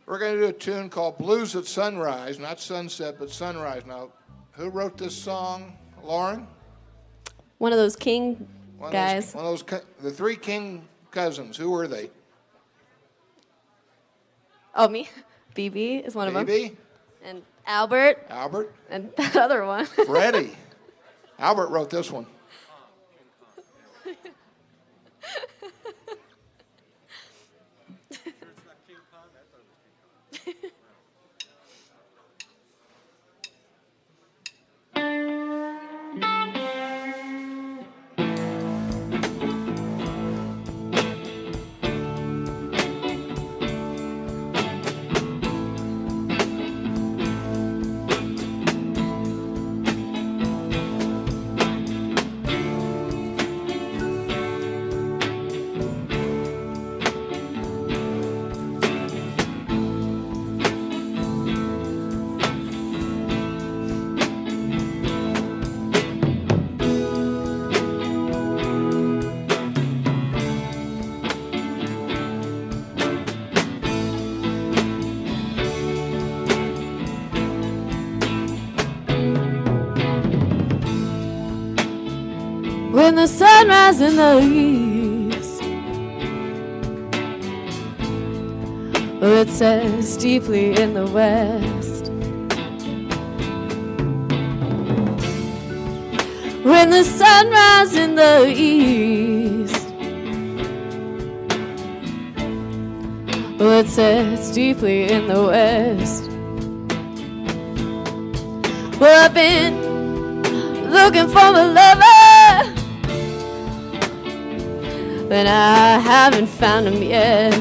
We're going to do a tune called Blues at Sunrise, not sunset, but sunrise. Now, who wrote this song, Lauren? One of those King guys. The three King cousins. Who were they? Oh, me. BB is one of them. BB. And Albert. Albert. And that other one. Freddie. Albert wrote this one. When the sun rises in the east, it sets deeply in the west. When the sun rises in the east, it sets deeply in the west. Well, I've been looking for a lover, and I haven't found him yet.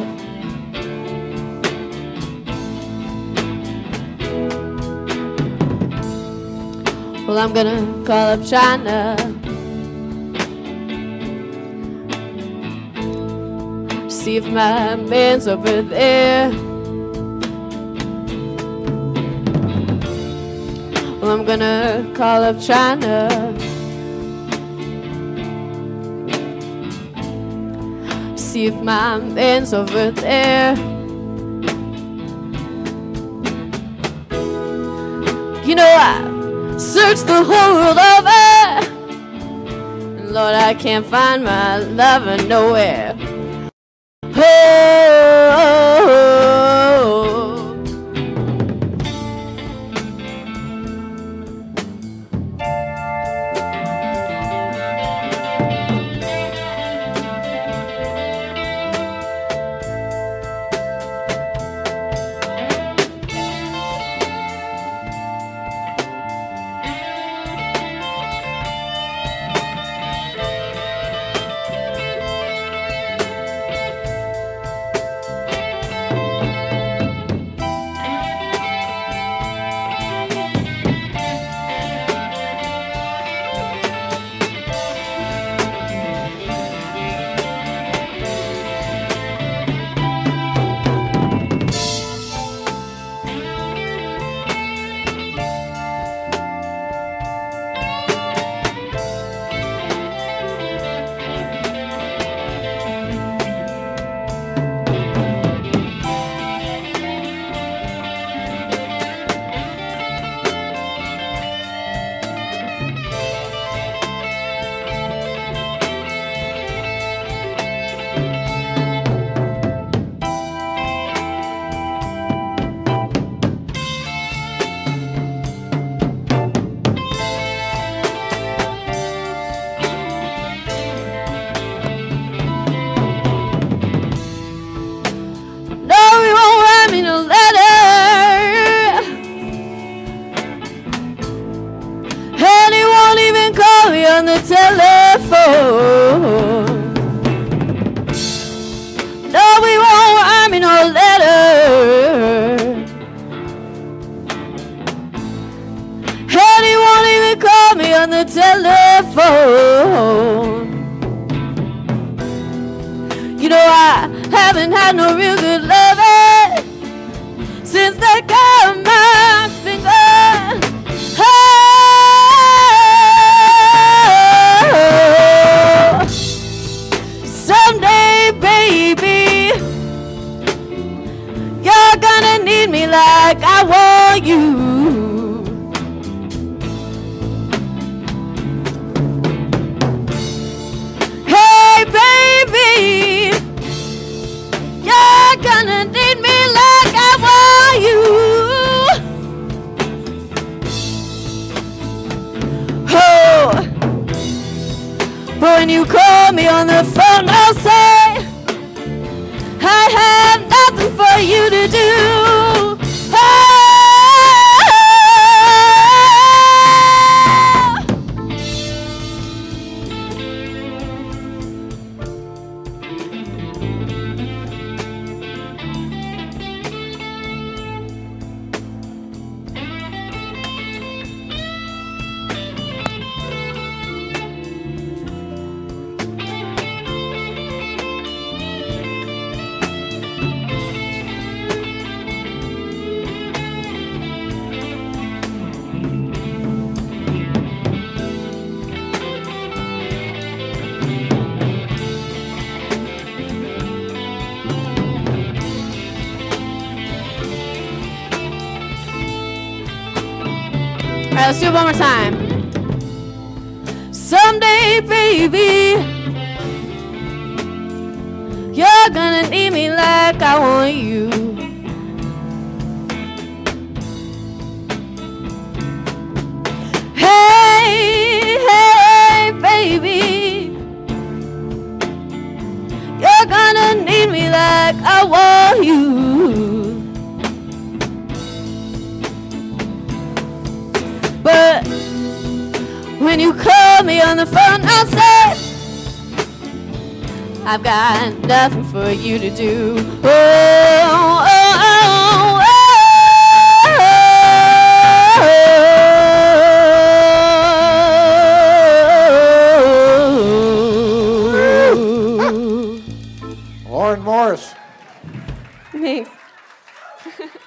Well, I'm gonna call up China, see if my man's over there. Well, I'm gonna call up China, see if my man's over there. You know, I searched the whole world over, and Lord, I can't find my lover nowhere. On the telephone, no, we won't write me no letter, and he won't even call me on the telephone. You know, I haven't had no real good loving since that guy of mine's been gone. Oh, need me like I want you. Hey, baby, you're gonna need me like I want you. Oh, but when you call me on the phone, I'll say I have nothing for you to do. Oh. All right, let's do it one more time. Someday, baby, you're gonna need me like I want you. Hey, hey, baby, you're gonna need me like I want you. But when you call me on the phone, I'll say I've got nothing for you to do. Oh, oh, oh, Lauren Morris. Thanks.